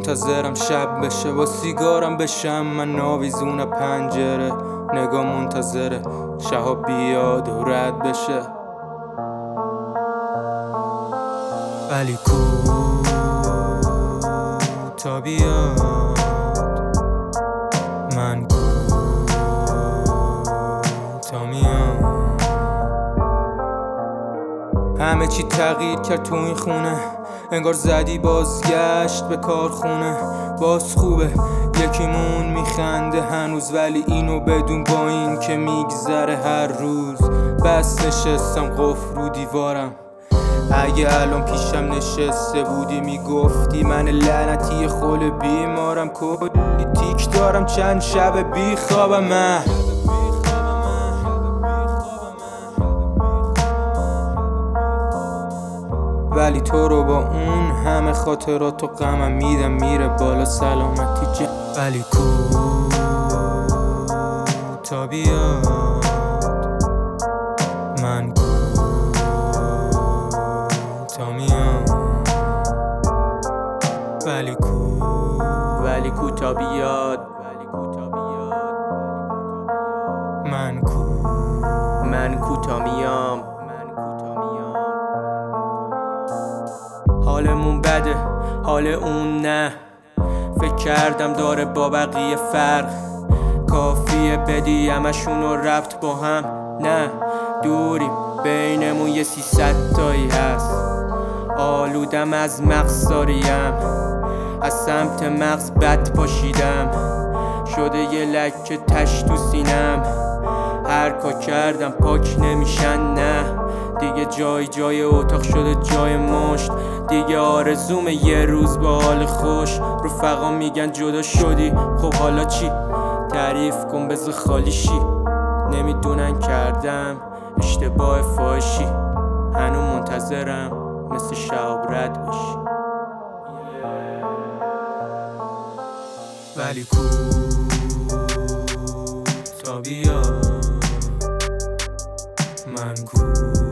منتظرم شب بشه با سیگارم بشم من آویزون پنجره، نگاه منتظره شهاب بیاد و رد بشه. ولی کو تا بیاد من کو تا میام. همه چی تغییر کرد تو این خونه، انگار زدی بازگشت به کارخونه. باز خوبه یکیمون میخنده هنوز، ولی اینو بدون با این که میگذره هر روز. بس نشستم قفل رو دیوارم، اگه الان پیشم نشسته بودی میگفتی من لعنتی خول بیمارم. کلی تیک دارم چند شب بی خوابم من، ولی تو رو با اون همه خاطرات و غمم میدم میره بالا سلامتی جن. ولی کو تا بیاد من کو تا میام. ولی کو تا بیاد من کو تا میام. حالمون بده حال اون نه، فکر کردم داره با بقیه فرق. کافیه بدی همشونو ربط با هم، نه دوریم بینمون یه 300 تایی هست. آلودم از مغزداریم، از سمت مغز بد پاشیدم. شده یه لکه تش تو سینم، هر کار کردم پاک نمیشن. نه دیگه جای اتاق شده جای مشت. دیگه آرزوم یه روز با حال خوش. رفقا میگن جدا شدی، خب حالا چی؟ تعریف کن بذار خالی شی. نمیدونن کردم اشتباه فاشی، هنو منتظرم مثل شهاب رد بشی. ولی کو تا بیاد من کو